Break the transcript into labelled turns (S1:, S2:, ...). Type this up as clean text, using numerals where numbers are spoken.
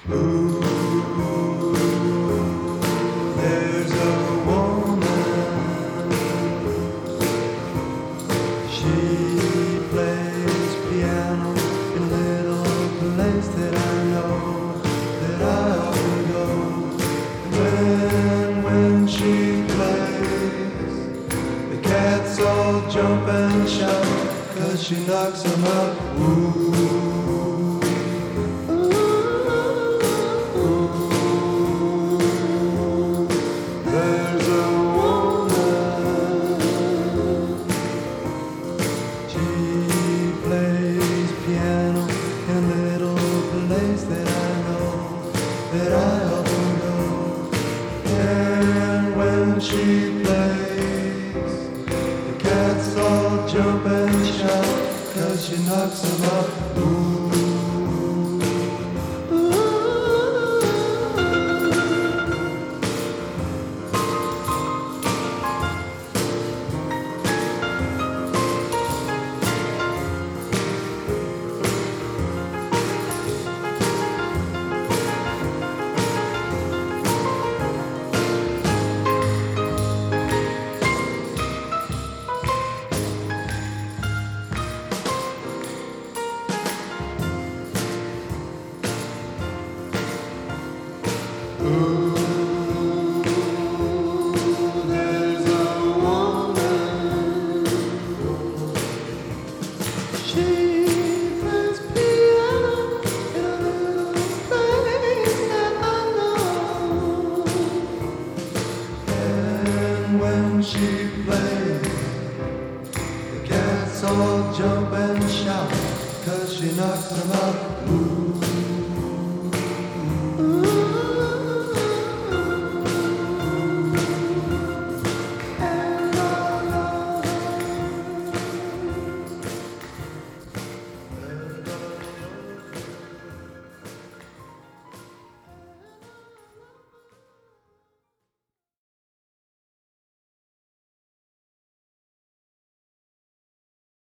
S1: Ooh, there's a woman. She plays piano in a little place that I know, that I often go. And when she plays, the cats all jump and shout, 'cause she knocks them out. Ooh. There's a woman. She plays piano in a little place that I know, that I often go. And when she plays, the cats all jump and shout, 'cause she knocks them out. Ooh. Ooh, there's a woman. She plays piano in a little place that I know. And when she plays, the cats all jump and shout, 'cause she knocks them out. Ooh.